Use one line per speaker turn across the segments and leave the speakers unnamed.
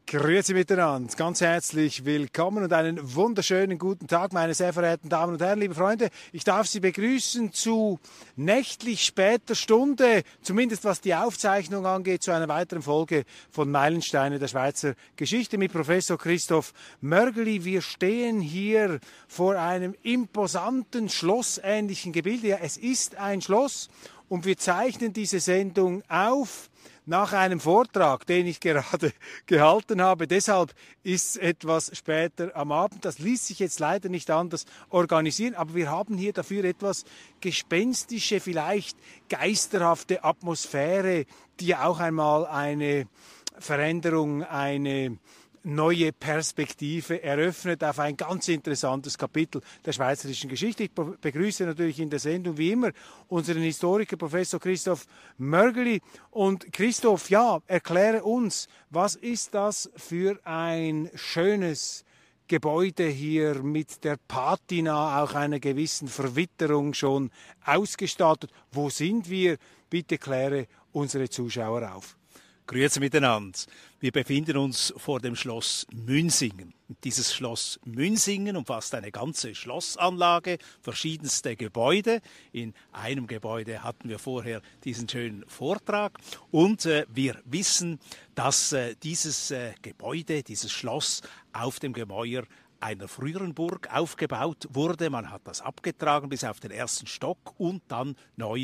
Grüezi miteinander, ganz herzlich willkommen und einen wunderschönen guten Tag, meine sehr verehrten Damen und Herren, liebe Freunde. Ich darf Sie begrüßen zu nächtlich später Stunde, zumindest was die Aufzeichnung angeht, zu einer weiteren Folge von Meilensteine der Schweizer Geschichte mit Professor Christoph Mörgeli. Wir stehen hier vor einem imposanten, schlossähnlichen Gebilde. Ja, es ist ein Schloss und wir zeichnen diese Sendung auf nach einem Vortrag, den ich gerade gehalten habe. Deshalb ist es etwas später am Abend. Das ließ sich jetzt leider nicht anders organisieren, aber wir haben hier dafür etwas gespenstische, vielleicht geisterhafte Atmosphäre, die auch einmal eine Veränderung, eine neue Perspektive eröffnet auf ein ganz interessantes Kapitel der schweizerischen Geschichte. Ich begrüße natürlich in der Sendung wie immer unseren Historiker Professor Christoph Mörgeli. Und Christoph, ja, erkläre uns, was ist das für ein schönes Gebäude hier mit der Patina, auch einer gewissen Verwitterung schon ausgestattet. Wo sind wir? Bitte kläre unsere Zuschauer auf.
Grüezi miteinander. Wir befinden uns vor dem Schloss Münsingen. Dieses Schloss Münsingen umfasst eine ganze Schlossanlage, verschiedenste Gebäude. In einem Gebäude hatten wir vorher diesen schönen Vortrag. Und wir wissen, dass dieses Gebäude, dieses Schloss auf dem Gemäuer einer früheren Burg aufgebaut wurde. Man hat das abgetragen bis auf den ersten Stock und dann neu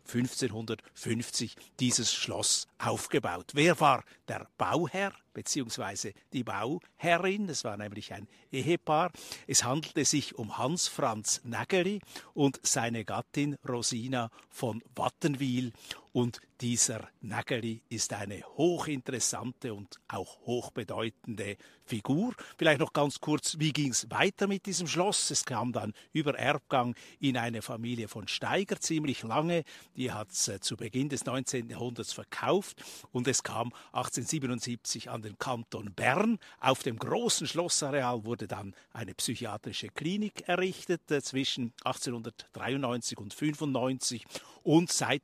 1550 dieses Schloss aufgebaut. Wer war der Bauherr bzw. die Bauherrin? Es war nämlich ein Ehepaar. Es handelte sich um Hans Franz Nägeli und seine Gattin Rosina von Wattenwyl. Und dieser Nägeli ist eine hochinteressante und auch hochbedeutende Figur. Vielleicht noch ganz kurz, wie ging es weiter mit diesem Schloss? Es kam dann über Erbgang in eine Familie von Steiger, ziemlich lange. Die hat es zu Beginn des 19. Jahrhunderts verkauft und es kam 1877 an den Kanton Bern. Auf dem großen Schlossareal wurde dann eine psychiatrische Klinik errichtet zwischen 1893 und 1895 und seit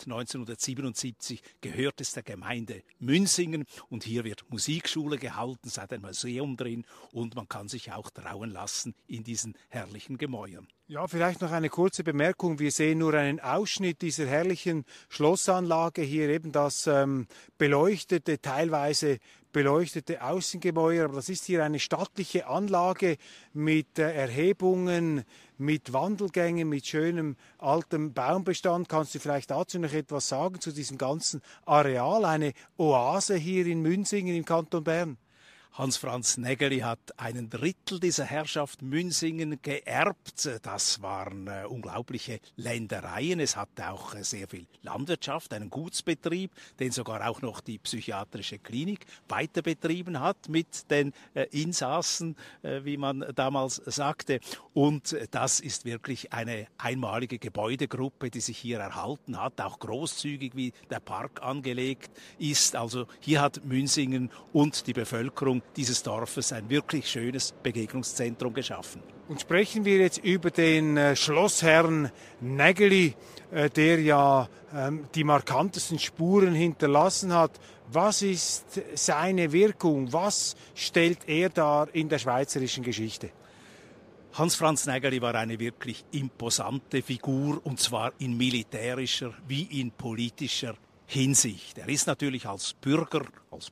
1977 gehört es der Gemeinde Münsingen und hier wird Musikschule gehalten, es hat ein Museum drin und man kann sich auch trauen lassen in diesen herrlichen Gemäuern.
Ja, vielleicht noch eine kurze Bemerkung. Wir sehen nur einen Ausschnitt dieser herrlichen Schlossanlage. Hier eben das beleuchtete, teilweise beleuchtete Außengemäuer. Aber das ist hier eine stattliche Anlage mit Erhebungen, mit Wandelgängen, mit schönem altem Baumbestand. Kannst du vielleicht dazu noch etwas sagen, zu diesem ganzen Areal? Eine Oase hier in Münsingen im Kanton Bern?
Hans Franz Nägeli hat einen Drittel dieser Herrschaft Münsingen geerbt. Das waren unglaubliche Ländereien. Es hatte auch sehr viel Landwirtschaft, einen Gutsbetrieb, den sogar auch noch die psychiatrische Klinik weiter betrieben hat mit den Insassen, wie man damals sagte. Und das ist wirklich eine einmalige Gebäudegruppe, die sich hier erhalten hat, auch großzügig, wie der Park angelegt ist. Also hier hat Münsingen und die Bevölkerung dieses Dorfes ein wirklich schönes Begegnungszentrum geschaffen.
Und sprechen wir jetzt über den Schlossherrn Nägeli, der ja die markantesten Spuren hinterlassen hat. Was ist seine Wirkung? Was stellt er dar in der schweizerischen Geschichte?
Hans Franz Nägeli war eine wirklich imposante Figur, und zwar in militärischer wie in politischer Hinsicht. Er ist natürlich als Burger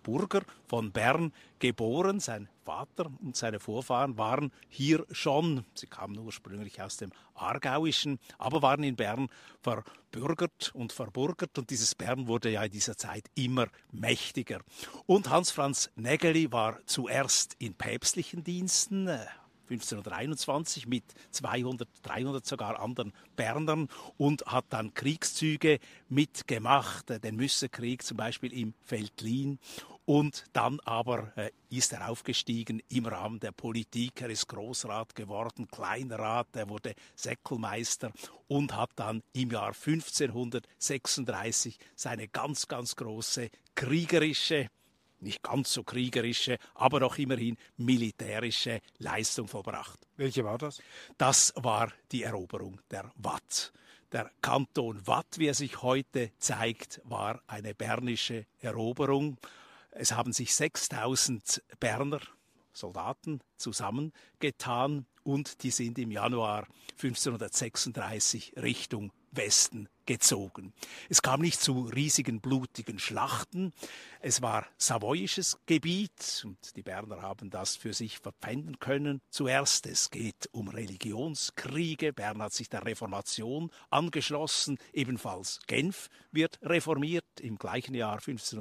von Bern geboren. Sein Vater und seine Vorfahren waren hier schon, sie kamen ursprünglich aus dem Aargauischen, aber waren in Bern verbürgert. Und dieses Bern wurde ja in dieser Zeit immer mächtiger. Und Hans Franz Nägeli war zuerst in päpstlichen Diensten, 1521 mit 200, 300 sogar anderen Bernern und hat dann Kriegszüge mitgemacht, den Müsserkrieg zum Beispiel im Veltlin. Und dann aber ist er aufgestiegen im Rahmen der Politik. Er ist Großrat geworden, Kleinrat, er wurde Säckelmeister und hat dann im Jahr 1536 seine ganz, ganz große kriegerische, nicht ganz so kriegerische, aber doch immerhin militärische Leistung vollbracht.
Welche war das?
Das war die Eroberung der Waadt. Der Kanton Waadt, wie er sich heute zeigt, war eine bernische Eroberung. Es haben sich 6000 Berner Soldaten zusammengetan und die sind im Januar 1536 Richtung Westen gezogen. Es kam nicht zu riesigen, blutigen Schlachten. Es war savoyisches Gebiet und die Berner haben das für sich verpfänden können. Zuerst, es geht um Religionskriege. Bern hat sich der Reformation angeschlossen. Ebenfalls Genf wird reformiert. Im gleichen Jahr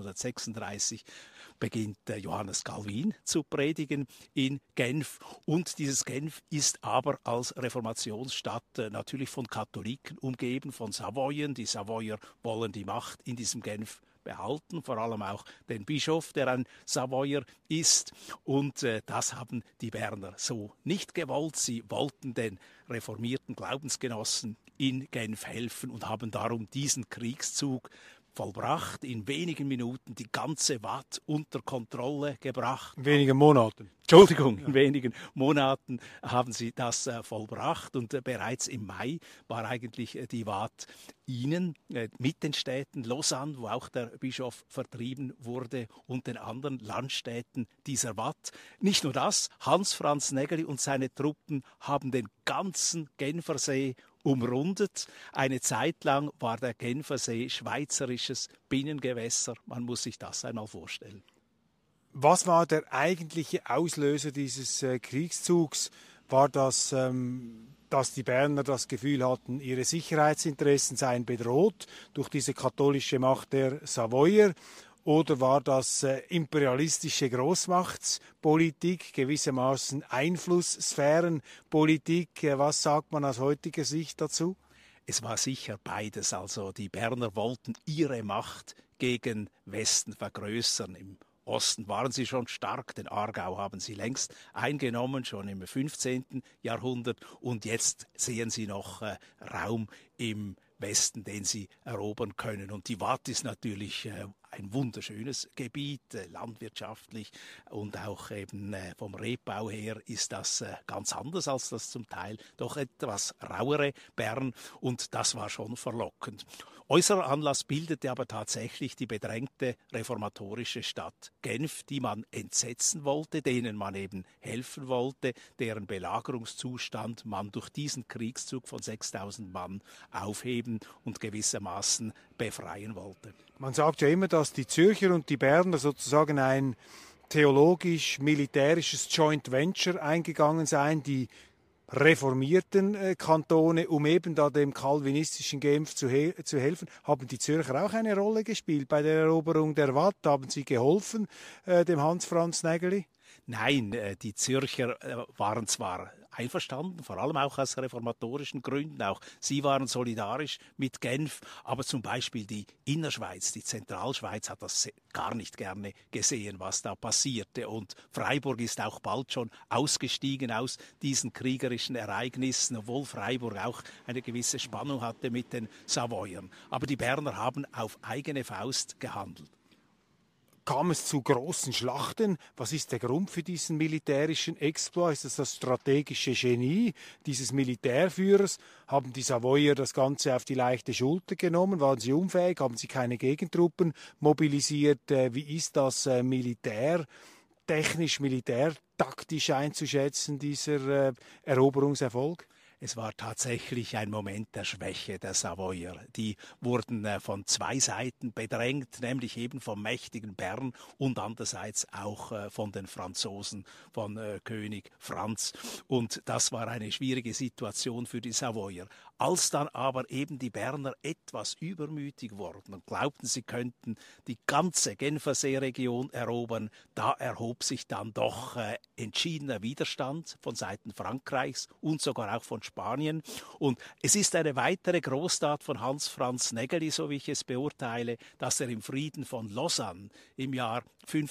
1536 beginnt Johannes Calvin zu predigen in Genf. Und dieses Genf ist aber als Reformationsstadt natürlich von Katholiken umgeben, von Savoyen. Die Savoyer wollen die Macht in diesem Genf behalten, vor allem auch den Bischof, der ein Savoyer ist. Und das haben die Berner so nicht gewollt. Sie wollten den reformierten Glaubensgenossen in Genf helfen und haben darum diesen Kriegszug vollbracht, in wenigen Minuten die ganze Waadt unter Kontrolle gebracht.
In wenigen Monaten.
Entschuldigung, in wenigen Monaten haben sie das vollbracht und bereits im Mai war eigentlich die Waadt ihnen mit den Städten Lausanne, wo auch der Bischof vertrieben wurde, und den anderen Landstädten dieser Waadt. Nicht nur das, Hans Franz Nägeli und seine Truppen haben den ganzen Genfersee umrundet. Eine Zeit lang war der Genfersee schweizerisches Binnengewässer. Man muss sich das einmal vorstellen.
Was war der eigentliche Auslöser dieses Kriegszugs? War das, dass die Berner das Gefühl hatten, ihre Sicherheitsinteressen seien bedroht durch diese katholische Macht der Savoyer? Oder war das imperialistische Großmachtspolitik, gewissermaßen Einflusssphärenpolitik? Was sagt man aus heutiger Sicht dazu?
Es war sicher beides. Also die Berner wollten ihre Macht gegen Westen vergrößern. Im Osten waren sie schon stark, den Aargau haben sie längst eingenommen, schon im 15. Jahrhundert. Und jetzt sehen sie noch Raum im Westen, den sie erobern können. Und die Waadt ist natürlich ein wunderschönes Gebiet, landwirtschaftlich und auch eben vom Rebbau her ist das ganz anders als das zum Teil doch etwas rauere Bern, und das war schon verlockend. Äußerer Anlass bildete aber tatsächlich die bedrängte reformatorische Stadt Genf, die man entsetzen wollte, denen man eben helfen wollte, deren Belagerungszustand man durch diesen Kriegszug von 6000 Mann aufheben und gewissermaßen befreien wollte.
Man sagt ja immer, dass die Zürcher und die Berner sozusagen ein theologisch-militärisches Joint Venture eingegangen seien, die reformierten Kantone, um eben da dem calvinistischen Genf zu helfen. Haben die Zürcher auch eine Rolle gespielt bei der Eroberung der Waadt? Haben sie geholfen, dem Hans Franz Nägeli?
Nein, die Zürcher waren zwar einverstanden, vor allem auch aus reformatorischen Gründen, auch sie waren solidarisch mit Genf, aber zum Beispiel die Innerschweiz, die Zentralschweiz hat das gar nicht gerne gesehen, was da passierte, und Freiburg ist auch bald schon ausgestiegen aus diesen kriegerischen Ereignissen, obwohl Freiburg auch eine gewisse Spannung hatte mit den Savoyern. Aber die Berner haben auf eigene Faust gehandelt.
Kam es zu großen Schlachten? Was ist der Grund für diesen militärischen Exploit? Ist das strategische Genie dieses Militärführers? Haben die Savoyer das Ganze auf die leichte Schulter genommen? Waren sie unfähig? Haben sie keine Gegentruppen mobilisiert? Wie ist das militärtechnisch, militärtaktisch einzuschätzen, dieser Eroberungserfolg?
Es war tatsächlich ein Moment der Schwäche der Savoyer. Die wurden von zwei Seiten bedrängt, nämlich eben vom mächtigen Bern und andererseits auch von den Franzosen, von König Franz. Und das war eine schwierige Situation für die Savoyer. Als dann aber eben die Berner etwas übermütig wurden und glaubten, sie könnten die ganze Genfersee-Region erobern, da erhob sich dann doch entschiedener Widerstand von Seiten Frankreichs und sogar auch von Spanien. Und es ist eine weitere Großtat von Hans Franz Nägeli, so wie ich es beurteile, dass er im Frieden von Lausanne im Jahr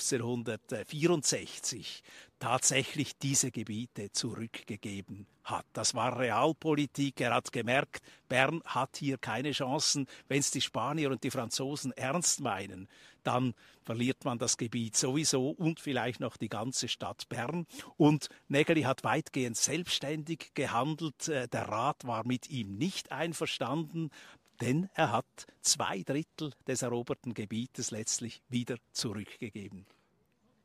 1564 tatsächlich diese Gebiete zurückgegeben hat. Das war Realpolitik. Er hat gemerkt, Bern hat hier keine Chancen. Wenn es die Spanier und die Franzosen ernst meinen, dann verliert man das Gebiet sowieso und vielleicht noch die ganze Stadt Bern. Und Nägeli hat weitgehend selbstständig gehandelt. Der Rat war mit ihm nicht einverstanden, denn er hat 2/3 des eroberten Gebietes letztlich wieder zurückgegeben.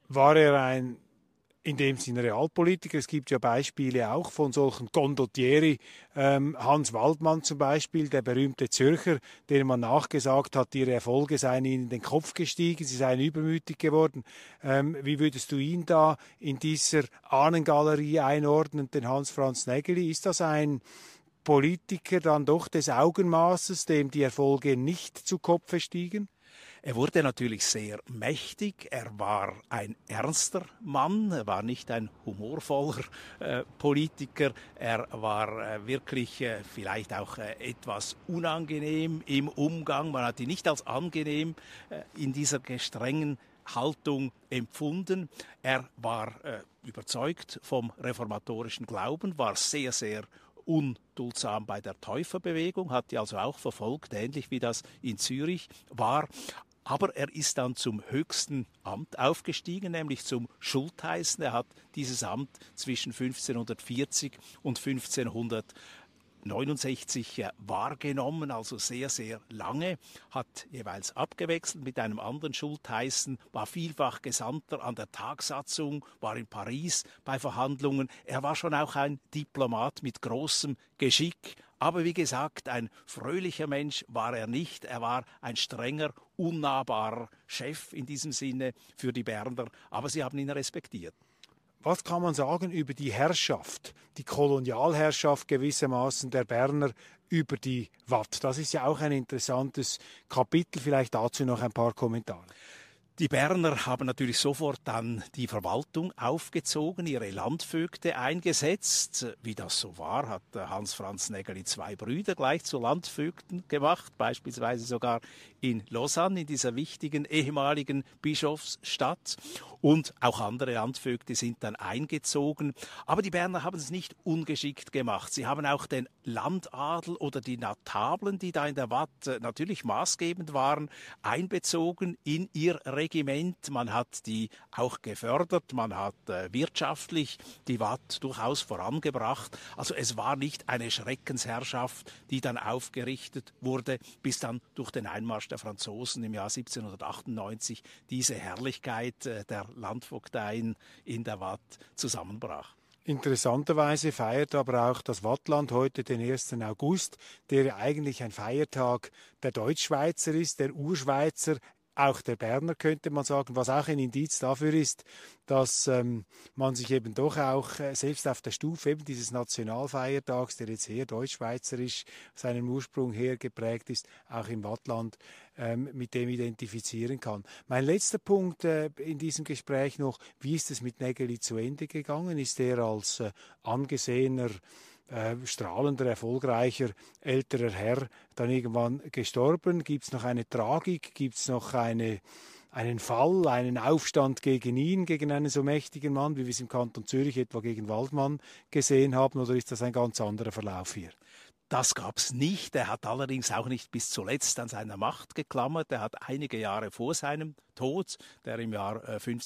War er in dem Sinne Realpolitiker? Es gibt ja Beispiele auch von solchen Condottieri, Hans Waldmann zum Beispiel, der berühmte Zürcher, dem man nachgesagt hat, ihre Erfolge seien ihnen in den Kopf gestiegen, sie seien übermütig geworden. Wie würdest du ihn da in dieser Ahnengalerie einordnen, den Hans-Franz Nägeli? Ist das ein Politiker dann doch des Augenmaßes, dem die Erfolge nicht zu Kopfe stiegen?
Er wurde natürlich sehr mächtig, er war ein ernster Mann, er war nicht ein humorvoller Politiker, er war wirklich vielleicht auch etwas unangenehm im Umgang, man hat ihn nicht als angenehm in dieser strengen Haltung empfunden. Er war überzeugt vom reformatorischen Glauben, war sehr, sehr unduldsam bei der Täuferbewegung, hat die also auch verfolgt, ähnlich wie das in Zürich war. Aber er ist dann zum höchsten Amt aufgestiegen, nämlich zum Schultheißen. Er hat dieses Amt zwischen 1540 und 1569 wahrgenommen, also sehr, sehr lange, hat jeweils abgewechselt mit einem anderen Schultheißen, war vielfach Gesandter an der Tagsatzung, war in Paris bei Verhandlungen. Er war schon auch ein Diplomat mit großem Geschick. Aber wie gesagt, ein fröhlicher Mensch war er nicht. Er war ein strenger, unnahbarer Chef in diesem Sinne für die Berner. Aber sie haben ihn respektiert.
Was kann man sagen über die Herrschaft, die Kolonialherrschaft gewissermaßen der Berner über die Watt? Das ist ja auch ein interessantes Kapitel. Vielleicht dazu noch ein paar Kommentare.
Die Berner haben natürlich sofort dann die Verwaltung aufgezogen, ihre Landvögte eingesetzt. Wie das so war, hat Hans-Franz Nägeli 2 Brüder gleich zu Landvögten gemacht, beispielsweise sogar in Lausanne, in dieser wichtigen ehemaligen Bischofsstadt. Und auch andere Landvögte sind dann eingezogen. Aber die Berner haben es nicht ungeschickt gemacht. Sie haben auch den Landadel oder die Notablen, die da in der Watt natürlich maßgebend waren, einbezogen in ihr Regiment. Man hat die auch gefördert, man hat wirtschaftlich die Watt durchaus vorangebracht. Also es war nicht eine Schreckensherrschaft, die dann aufgerichtet wurde, bis dann durch den Einmarsch der Franzosen im Jahr 1798 diese Herrlichkeit der Landvogteien in der Watt zusammenbrach.
Interessanterweise feiert aber auch das Wattland heute den 1. August, der ja eigentlich ein Feiertag der Deutschschweizer ist, der Urschweizer, auch der Berner könnte man sagen, was auch ein Indiz dafür ist, dass man sich eben doch auch selbst auf der Stufe eben dieses Nationalfeiertags, der jetzt sehr deutschschweizerisch seinen Ursprung her geprägt ist, auch im Wattland mit dem identifizieren kann. Mein letzter Punkt in diesem Gespräch noch, wie ist es mit Nägeli zu Ende gegangen? Ist er als angesehener strahlender, erfolgreicher, älterer Herr dann irgendwann gestorben? Gibt es noch eine Tragik? Gibt es noch einen Fall, einen Aufstand gegen ihn, gegen einen so mächtigen Mann, wie wir es im Kanton Zürich etwa gegen Waldmann gesehen haben? Oder ist das ein ganz anderer Verlauf hier?
Das gab es nicht. Er hat allerdings auch nicht bis zuletzt an seiner Macht geklammert. Er hat einige Jahre vor seinem Tod, der im Jahr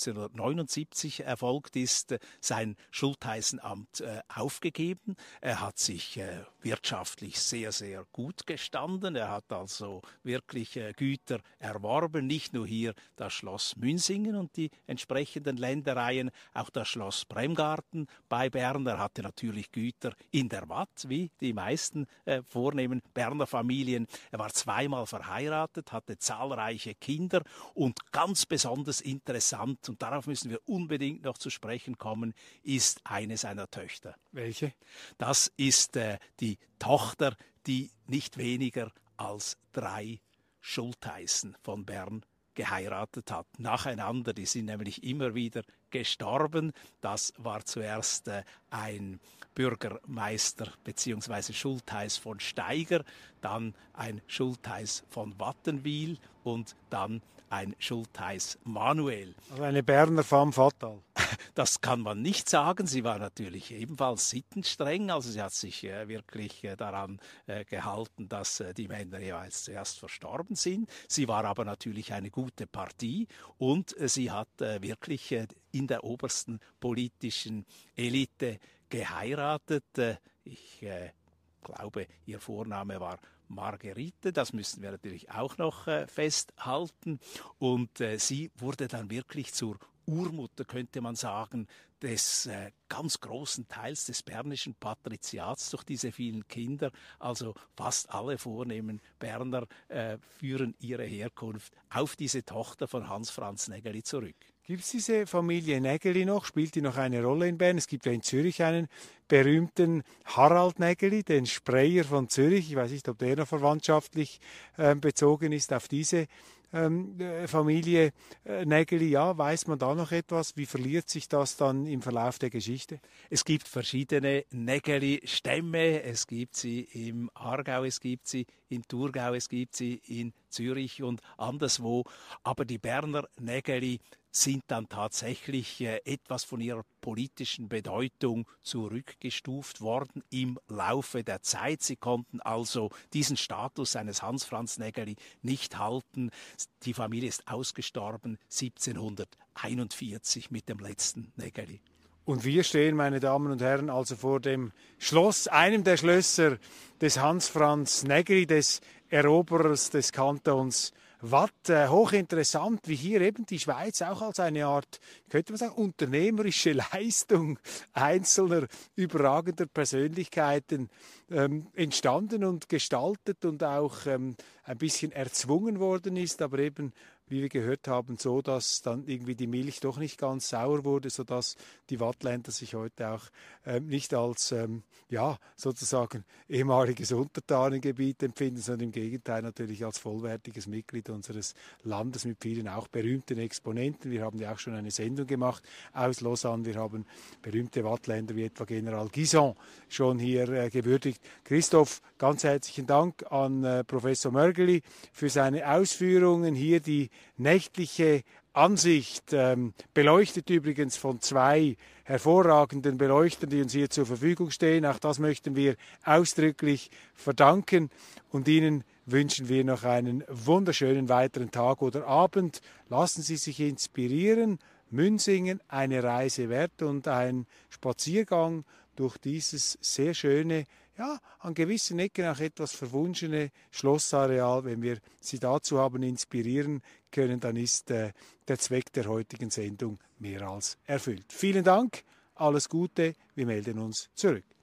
1579 erfolgt ist, sein Schultheißenamt aufgegeben. Er hat sich wirtschaftlich sehr, sehr gut gestanden. Er hat also wirklich Güter erworben, nicht nur hier das Schloss Münsingen und die entsprechenden Ländereien, auch das Schloss Bremgarten bei Bern. Er hatte natürlich Güter in der Watt, wie die meisten vornehmen Berner Familien. Er war zweimal verheiratet, hatte zahlreiche Kinder und ganz besonders interessant, und darauf müssen wir unbedingt noch zu sprechen kommen, ist eine seiner Töchter.
Welche?
Das ist die Tochter, die nicht weniger als 3 Schultheißen von Bern geheiratet hat. Nacheinander, die sind nämlich immer wieder gestorben. Das war zuerst ein Bürgermeister bzw. Schultheiß von Steiger, dann ein Schultheiß von Wattenwil und dann ein Schultheiß Manuel.
Also eine Berner femme fatale.
Das kann man nicht sagen. Sie war natürlich ebenfalls sittenstreng. Also sie hat sich wirklich daran gehalten, dass die Männer jeweils zuerst verstorben sind. Sie war aber natürlich eine gute Partie und sie hat wirklich in der obersten politischen Elite geheiratet. Ich glaube, ihr Vorname war Marguerite, das müssen wir natürlich auch noch festhalten. Und sie wurde dann wirklich zur Urmutter, könnte man sagen, des ganz großen Teils des bernischen Patriziats durch diese vielen Kinder. Also fast alle vornehmen Berner führen ihre Herkunft auf diese Tochter von Hans Franz Nägeli zurück.
Gibt es diese Familie Nägeli noch? Spielt die noch eine Rolle in Bern? Es gibt ja in Zürich einen berühmten Harald Nägeli, den Sprayer von Zürich. Ich weiß nicht, ob der noch verwandtschaftlich bezogen ist auf diese Familie Nägeli. Ja, weiß man da noch etwas? Wie verliert sich das dann im Verlauf der Geschichte?
Es gibt verschiedene Nägeli-Stämme. Es gibt sie im Aargau, es gibt sie im Thurgau, es gibt sie in Zürich und anderswo. Aber die Berner Nägeli sind dann tatsächlich etwas von ihrer politischen Bedeutung zurückgestuft worden im Laufe der Zeit. Sie konnten also diesen Status eines Hans Franz Nägeli nicht halten. Die Familie ist ausgestorben 1741 mit dem letzten Nägeli.
Und wir stehen, meine Damen und Herren, also vor dem Schloss, einem der Schlösser des Hans Franz Nägeli, des Eroberers des Kantons Waadt. Hochinteressant, wie hier eben die Schweiz auch als eine Art, könnte man sagen, unternehmerische Leistung einzelner überragender Persönlichkeiten entstanden und gestaltet und auch ein bisschen erzwungen worden ist, aber eben, wie wir gehört haben, so, dass dann irgendwie die Milch doch nicht ganz sauer wurde, sodass die Wattländer sich heute auch nicht als, ja, sozusagen ehemaliges Untertanengebiet empfinden, sondern im Gegenteil natürlich als vollwertiges Mitglied unseres Landes mit vielen auch berühmten Exponenten. Wir haben ja auch schon eine Sendung gemacht aus Lausanne. Wir haben berühmte Wattländer wie etwa General Guisan schon hier gewürdigt. Christoph, ganz herzlichen Dank an Professor Mörgeli für seine Ausführungen. Hier die nächtliche Ansicht, beleuchtet übrigens von zwei hervorragenden Beleuchtern, die uns hier zur Verfügung stehen. Auch das möchten wir ausdrücklich verdanken und Ihnen wünschen wir noch einen wunderschönen weiteren Tag oder Abend. Lassen Sie sich inspirieren. Münsingen, eine Reise wert und ein Spaziergang durch dieses sehr schöne, ja, an gewissen Ecken auch etwas verwunschene Schlossareal. Wenn wir Sie dazu haben inspirieren können, dann ist der Zweck der heutigen Sendung mehr als erfüllt. Vielen Dank, alles Gute, wir melden uns zurück.